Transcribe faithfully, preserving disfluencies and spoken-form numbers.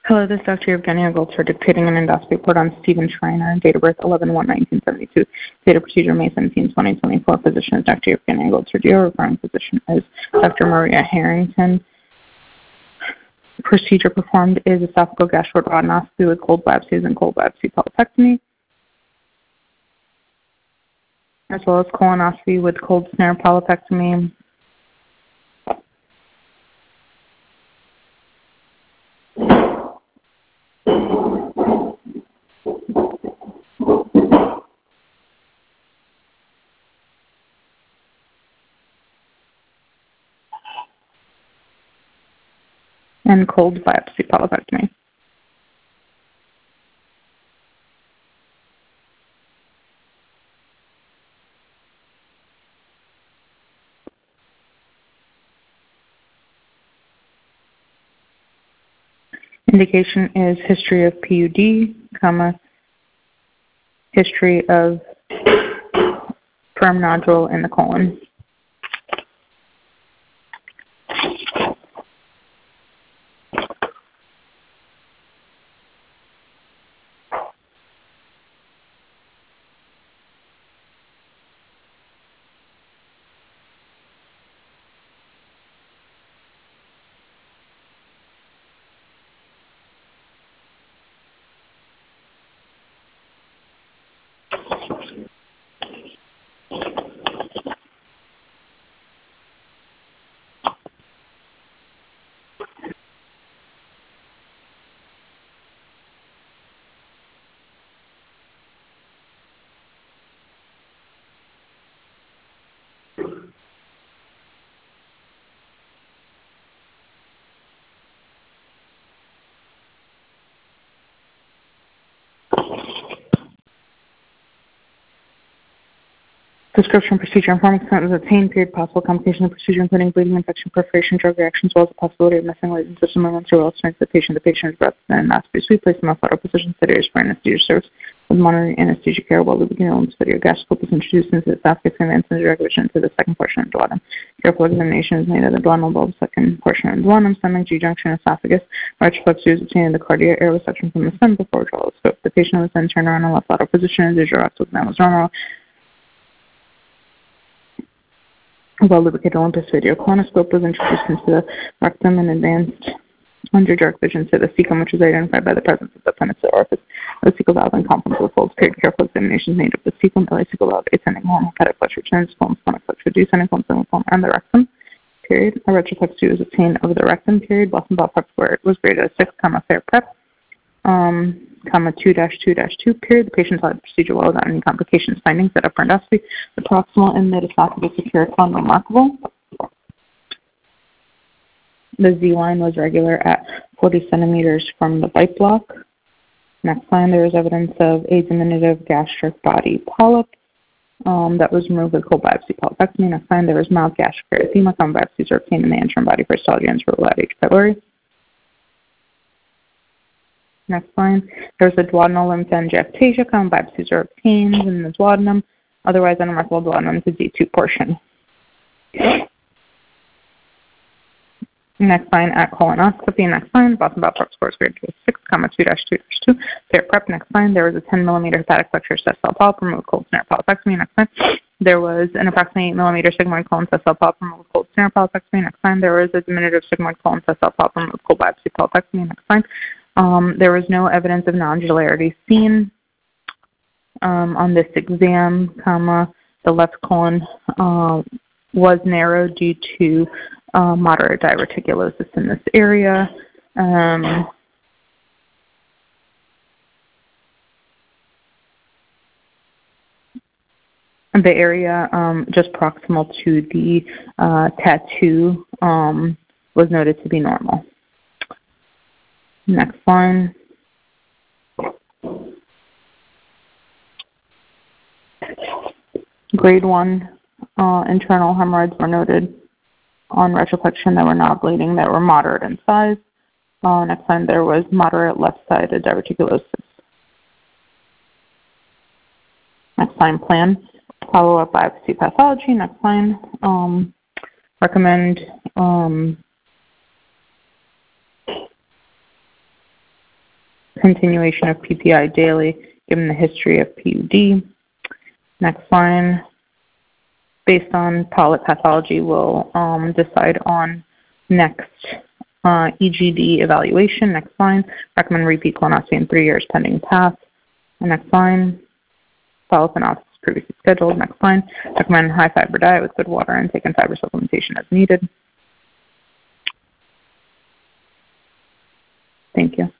Hello, this is Doctor Evgenia Goltzer dictating an endoscopy report on Stephen Schreiner, date of birth eleven one nineteen seventy-two, date of procedure May seventeenth twenty twenty-four. Physician is Doctor Evgenia Goltzer. D O referring physician is Doctor Maria Harrington. Procedure performed is esophageal gastroduodenoscopy with cold biopsies and cold biopsy polypectomy, as well as colonoscopy with cold snare polypectomy. And cold biopsy polypectomy. Indication is history of P U D, comma, history of firm nodule in the colon. Description, procedure, and form consent was obtained. Period. Possible complications of procedure, including bleeding, infection, perforation, drug reactions, as well as the possibility of missing latent system movements or well strength of the patient. The patient is breath and endoscopy suite, placed in a flatter position, sedation for anesthesia service with monitoring anesthesia care while lubricating elements video. Gastroscope is introduced into the esophagus and then into direct vision into the second portion of the duodenum. Careful examination is made of the duodenal bulb, second portion of the duodenum, stomach, G-junction, esophagus. Retroflexia is obtained in the cardia, air resection from the stem before withdrawal of scope. The patient was then turned around in left lateral position as usual, rectal canal was normal. Well lubricated Olympus video colonoscope was introduced into the rectum and advanced under direct vision to the cecum, which was identified by the presence of the penicillin orifice, the cecal valve, and complement of the folds. Period. Careful examination made of the cecum, ileocecal valve, ascending colon, hepatic flexure, transverse colon, splenic flexure, descending colon, semicolon, colon, and the rectum. Period. A retroflexia was obtained over the rectum. Period. Boston ball prep square was graded as six, comma fair prep. Um, comma two dash two dash two. Period. The patient saw the procedure well without any complications. Findings at upper endoscopy: the proximal and mid esophagus secure unremarkable. The Z line was regular at forty centimeters from the bite block. Next line, there was evidence of a diminutive gastric body polyp um, that was removed with cold biopsy polypectomy. Next line, there was mild gastric erythema. Common biopsies were obtained in the antrum body for histology and for H. pylori. Next line, there was a duodenal lymphangiectasia. Common biopsies were obtained in the duodenum. Otherwise, unremarkable duodenum to D two portion. Next line at colonoscopy. Next line, Boston ball prep score is graded to a six, comma two dash two dash two. Fair prep. Next line, there was a ten millimeter hepatic flexure cell polyp removed with cold snare polypectomy. Next line, there was an approximately eight millimeter sigmoid colon cell polyp removed with cold snare polypectomy. Next line, there was a diminutive sigmoid colon cell polyp removed with cold biopsy polypectomy. Next line, um, there was no evidence of nodularity seen um, on this exam, comma the left colon uh, was narrowed due to Uh, moderate diverticulosis in this area. Um, the area um, just proximal to the uh, tattoo um, was noted to be normal. Next line. Grade one uh, internal hemorrhoids were noted on retroflexion that were not bleeding, that were moderate in size. Uh, next line, there was moderate left-sided diverticulosis. Next line, plan follow-up biopsy pathology. Next line, um, recommend um, continuation of P P I daily given the history of P U D. Next line, based on polyp pathology, we'll um, decide on next uh, E G D evaluation. Next line, recommend repeat colonoscopy in three years pending path. Next line, follow-up analysis previously scheduled. Next line, recommend high fiber diet with good water intake and fiber supplementation as needed. Thank you.